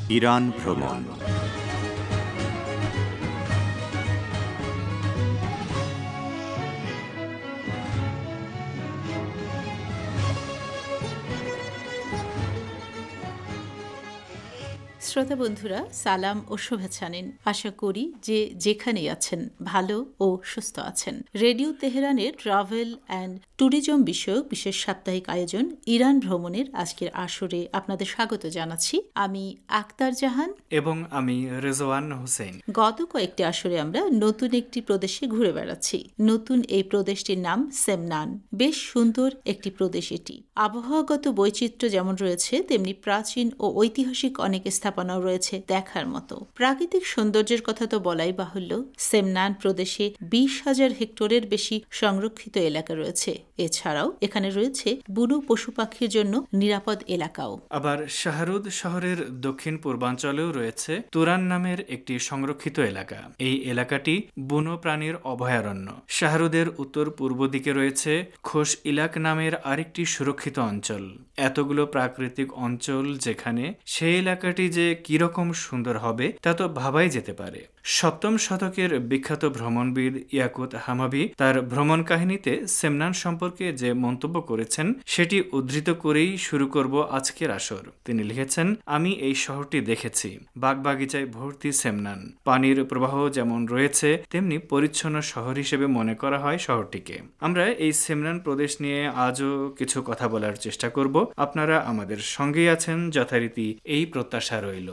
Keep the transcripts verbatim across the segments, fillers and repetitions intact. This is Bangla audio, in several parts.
ইরান ভ্রমণ। শ্রোতা বন্ধুরা, সালাম ও শুভেচ্ছা নিন। আশা করি যে যেখানেই আছেন ভালো ও সুস্থ আছেন। রেডিও তেহরানের ট্রাভেল অ্যান্ড ট্যুরিজম বিষয়ক বিশেষ সাপ্তাহিক আয়োজন ইরান ভ্রমণের আজকের আসরে আপনাদের স্বাগত জানাচ্ছি। আমি আক্তার জাহান এবং আমি রেজওয়ান হোসেন। গত কয়েকটি আসরে আমরা নতুন একটি প্রদেশে ঘুরে বেড়াচ্ছি। নতুন এই প্রদেশটির নাম সেমনান। বেশ সুন্দর একটি প্রদেশ এটি। আবহাওয়াগত বৈচিত্র্য যেমন রয়েছে, তেমনি প্রাচীন ও ঐতিহাসিক অনেক স্থাপনাও রয়েছে দেখার মতো। প্রাকৃতিক সৌন্দর্যের কথা তো বলাই বাহুল্য। সেমনান প্রদেশে বিশ হাজার হেক্টরের বেশি সংরক্ষিত এলাকা রয়েছে। এছাড়াও এখানে রয়েছে বুনো পশু পাখির জন্য নিরাপদ এলাকাও। আবার শাহরুদ শহরের দক্ষিণ পূর্বাঞ্চলেও রয়েছে তুরান নামের একটি সংরক্ষিত এলাকা। এই এলাকাটি বুনো প্রাণীর অভয়ারণ্য। শাহরুদের উত্তর পূর্ব দিকে রয়েছে খোশ ইলাক নামের আরেকটি সুরক্ষিত অঞ্চল। এতগুলো প্রাকৃতিক অঞ্চল যেখানে সেই এলাকাটি যে কিরকম সুন্দর হবে তা তো ভাবাই যেতে পারে। সপ্তম শতকের বিখ্যাত ভ্রমণবিদ ইয়াকুত হামাবি তার ভ্রমণ কাহিনীতে সেমনান সম্পর্কে যে মন্তব্য করেছেন সেটি উদ্ধৃত করেই শুরু করব আজকের আসর। তিনি লিখেছেন, আমি এই শহরটি দেখেছি। বাগবাগিচায় ভর্তি সেমনান। পানির প্রবাহ যেমন রয়েছে তেমনি পরিচ্ছন্ন শহর হিসেবে মনে করা হয় শহরটিকে। আমরা এই সেমনান প্রদেশ নিয়ে আজও কিছু কথা বলার চেষ্টা করব। আপনারা আমাদের সঙ্গেই আছেন, যথারীতি এই প্রত্যাশা রইল।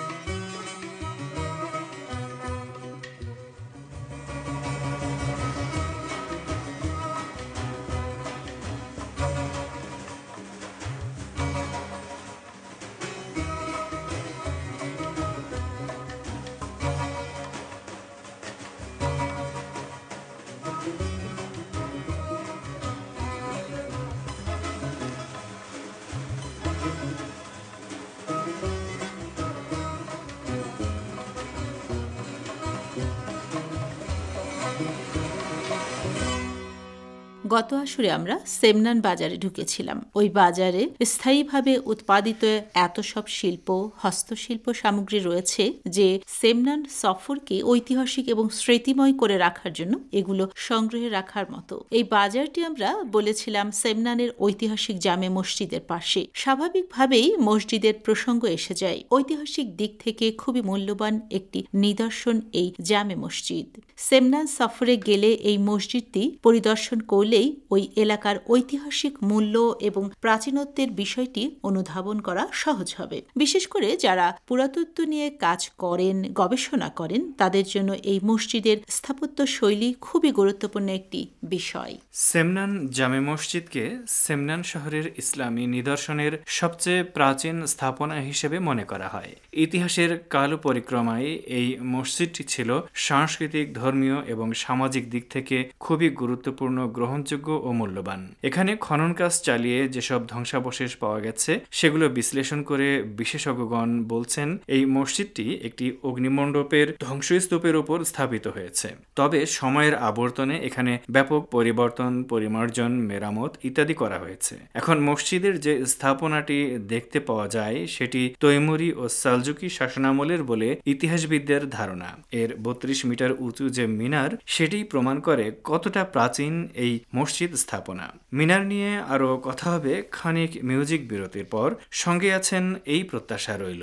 গত আসরে আমরা সেমনান বাজারে ঢুকেছিলাম। ওই বাজারে স্থায়ীভাবে উৎপাদিত এত সব শিল্প, হস্তশিল্প সামগ্রী রয়েছে যে সেমনান সফরকে ঐতিহাসিক এবং স্মৃতিময় করে রাখার জন্য এগুলো সংগ্রহে রাখার মতো। এই বাজারটি আমরা বলেছিলাম সেমনানের ঐতিহাসিক জামে মসজিদের পাশে। স্বাভাবিকভাবেই মসজিদের প্রসঙ্গ এসে যায়। ঐতিহাসিক দিক থেকে খুবই মূল্যবান একটি নিদর্শন এই জামে মসজিদ। সেমনান সফরে গেলে এই মসজিদটি পরিদর্শন করলে ওই এলাকার ঐতিহাসিক মূল্য এবং প্রাচীনত্বের বিষয়টি অনুধাবন করা সহজ হবে। বিশেষ করে যারা পুরাতত্ত্ব নিয়ে কাজ করেন, গবেষণা করেন, তাদের জন্য এই মসজিদের স্থাপত্য শৈলী খুবই গুরুত্বপূর্ণ একটি বিষয়। সেমনান জামে মসজিদকে সেমনান শহরের ইসলামী নিদর্শনের সবচেয়ে প্রাচীন স্থাপনা হিসেবে মনে করা হয়। ইতিহাসের কাল পরিক্রমায় এই মসজিদটি ছিল সাংস্কৃতিক, ধর্মীয় এবং সামাজিক দিক থেকে খুবই গুরুত্বপূর্ণ, গ্রহণযোগ্য ও মূল্যবান। এখানে খনন কাজ চালিয়ে যেসব ধ্বংসাবশেষ পাওয়া গেছে সেগুলো বিশ্লেষণ করে বিশেষজ্ঞগণ বলছেন এই মসজিদটি একটি অগ্নিমণ্ডপের ধ্বংসস্তূপের উপর স্থাপিত হয়েছে। তবে সময়ের আবর্তনে এখানে ব্যাপক পরিবর্তন, পরিমার্জন, মেরামত ইত্যাদি করা হয়েছে। এখন মসজিদের যে স্থাপনাটি দেখতে পাওয়া যায় সেটি তৈমুরি ও সালজুকি শাসনামলের বলে ইতিহাসবিদদের ধারণা। এর বত্রিশ মিটার উঁচু যে মিনার সেটি প্রমাণ করে কতটা প্রাচীন এই মসজিদ স্থাপনা। মিনার নিয়ে আরো কথা হবে খানিক মিউজিক বিরতির পর। সঙ্গে আছেন এই প্রত্যাশা রইল।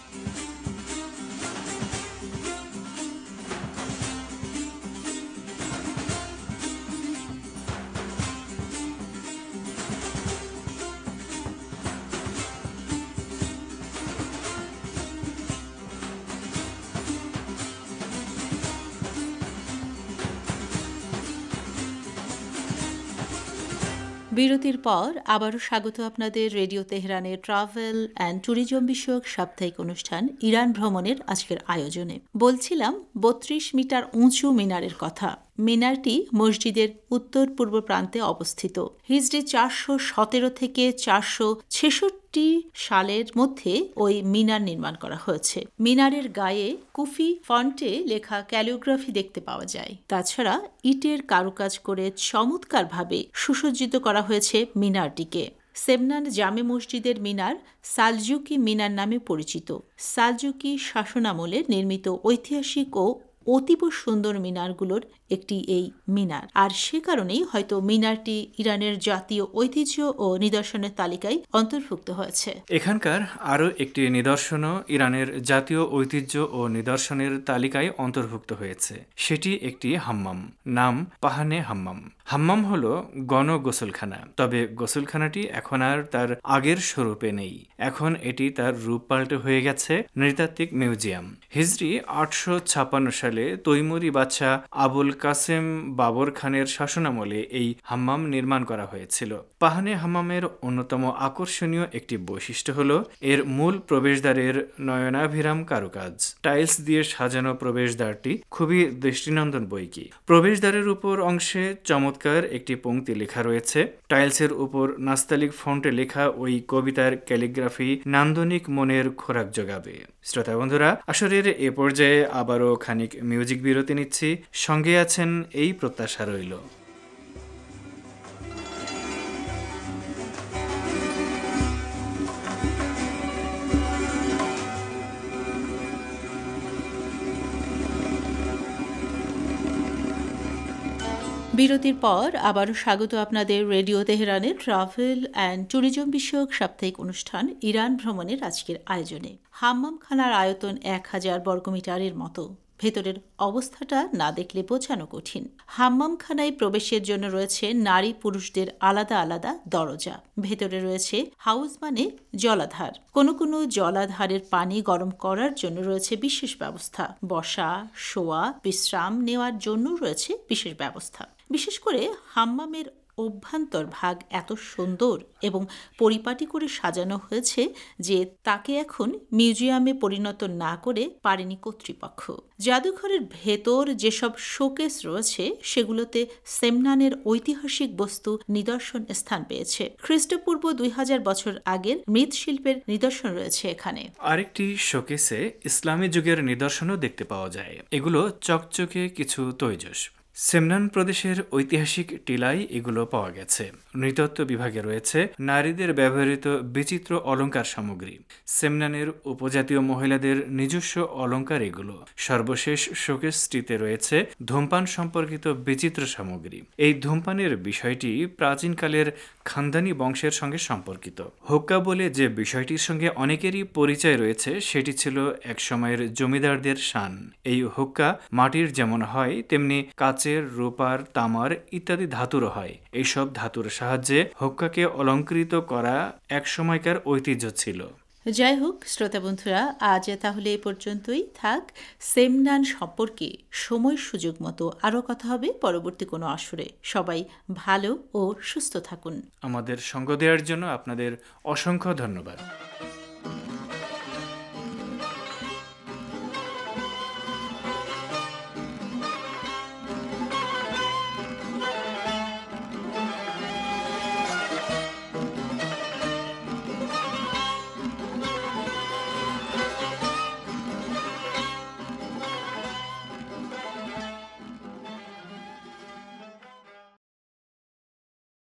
বিরতির পর আবারও স্বাগত আপনাদের রেডিও তেহরানের ট্রাভেল অ্যান্ড ট্যুরিজম বিষয়ক সাপ্তাহিক অনুষ্ঠান ইরান ভ্রমণের আজকের আয়োজনে। বলছিলাম বত্রিশ মিটার উঁচু মিনারের কথা। মিনারটি মসজিদের উত্তর পূর্ব প্রান্তে অবস্থিত। হিজরি চারশো সতেরো থেকে চারশো ছেষট্টি সালের মধ্যে ওই মিনার নির্মাণ করা হয়েছে। মিনারের গায়ে কুফি ফন্টে লেখা ক্যালিওগ্রাফি দেখতে পাওয়া যায়। তাছাড়া ইটের কারুকাজ করে চমৎকারভাবে সুসজ্জিত করা হয়েছে মিনারটিকে। সেমনান জামে মসজিদের মিনার সালজুকি মিনার নামে পরিচিত। সালজুকি শাসনামলে নির্মিত ঐতিহাসিক ও অতীব সুন্দর মিনারগুলোর একটি এই মিনার, আর সে কারণেই হয়তো মিনারটি ইরানের জাতীয় ঐতিহ্য ও নিদর্শনের তালিকায় অন্তর্ভুক্ত হয়েছে। এখানকার আরও একটি নিদর্শনও ইরানের জাতীয় ঐতিহ্য ও নিদর্শনের তালিকায় অন্তর্ভুক্ত হয়েছে। সেটি একটি হাম্মাম, নাম পাহানে হাম্মাম। হাম্মাম হল গণ গোসলখানা, তবে গোসলখানাটি এখন আর তার আগের স্বরূপে নেই। এখন এটি তার রূপ পাল্টে হয়ে গেছে নৃতাত্ত্বিক মিউজিয়াম। হিজরি আটশো ছাপ্পান্ন সালে তৈমুরি বাদশাহ আবুল কাসেম বাবর খানের শাসনামলে এই হাম্মাম নির্মাণ করা হয়েছিল। পাহানে হাম্মামের অন্যতম আকর্ষণীয় একটি বৈশিষ্ট্য হল এর মূল প্রবেশদ্বারের নয়নাভিরাম কারুকাজ। টাইলস দিয়ে সাজানো প্রবেশদ্বারটি খুবই দৃষ্টিনন্দন বৈকি। প্রবেশদ্বারের উপর অংশে চমৎকার একটি পংক্তি লেখা রয়েছে। টাইলসের উপর নাস্তালিক ফন্টে লেখা ওই কবিতার ক্যালিগ্রাফি নান্দনিক মনের খোরাক যোগাবে। শ্রোতা বন্ধুরা, আসরের এ পর্যায়ে আবারও খানিক মিউজিক বিরতি নিচ্ছি। সঙ্গে আছেন এই প্রত্যাশা রইল। বিরতির পর আবারও স্বাগত আপনাদের রেডিও তেহরানের ট্রাভেল অ্যান্ড ট্যুরিজম বিষয়ক সাপ্তাহিক অনুষ্ঠান ইরান ভ্রমণের আজকের আয়োজনে। হাম্মামখানার আয়তন এক হাজার বর্গমিটারের মতো। ভেতরের অবস্থাটা না দেখলে বোঝানো কঠিন। হাম্মামখানায় প্রবেশের জন্য রয়েছে নারী পুরুষদের আলাদা আলাদা দরজা। ভেতরে রয়েছে হাউস মানে জলাধার। কোনো কোনো জলাধারের পানি গরম করার জন্য রয়েছে বিশেষ ব্যবস্থা। বসা, শোয়া, বিশ্রাম নেওয়ার জন্য রয়েছে বিশেষ ব্যবস্থা। বিশেষ করে হাম্মামের অভ্যন্তর ভাগ এত সুন্দর এবং পরিপাটি করে সাজানো হয়েছে যে তাকে এখন মিউজিয়ামে পরিণত না করে পারেনি কর্তৃপক্ষ। জাদুঘরের ভেতর যেসব শোকেস রয়েছে সেগুলোতে সেমনানের ঐতিহাসিক বস্তু নিদর্শন স্থান পেয়েছে। খ্রিস্টপূর্ব দুই হাজার বছর আগের মৃৎশিল্পের নিদর্শন রয়েছে এখানে। আরেকটি শোকেসে ইসলামী যুগের নিদর্শনও দেখতে পাওয়া যায়। এগুলো চকচকে কিছু তৈজস। সেমনান প্রদেশের ঐতিহাসিক টিলায় এগুলো পাওয়া গেছে। নৃতত্ত্ব বিভাগে রয়েছে নারীদের ব্যবহৃত বিচিত্র অলংকার সামগ্রী। সেমনানের উপজাতীয় মহিলাদের নিজস্ব অলংকার এগুলো। সর্বশেষ শোকেসটিতে রয়েছে ধূমপান সম্পর্কিত বিচিত্র সামগ্রী। এই ধূমপানের বিষয়টি প্রাচীনকালের খানদানি বংশের সঙ্গে সম্পর্কিত। হুক্কা বলে যে বিষয়টির সঙ্গে অনেকেরই পরিচয় রয়েছে সেটি ছিল এক সময়ের জমিদারদের শান। এই হুক্কা মাটির যেমন হয় তেমনি কাচ, রূপার, তামার ইত্যাদি ধাতুরও হয়। এইসব ধাতুর সাহায্যে হুক্কাকে অলঙ্কৃত করা এক সময়কার ঐতিহ্য ছিল। যাই হোক শ্রোতা বন্ধুরা, আজ তাহলে এই পর্যন্তই থাক। সেমনান সম্পর্কে সময় সুযোগ মতো আরও কথা হবে পরবর্তী কোনো আসরে। সবাই ভালো ও সুস্থ থাকুন। আমাদের সঙ্গ দেওয়ার জন্য আপনাদের অসংখ্য ধন্যবাদ।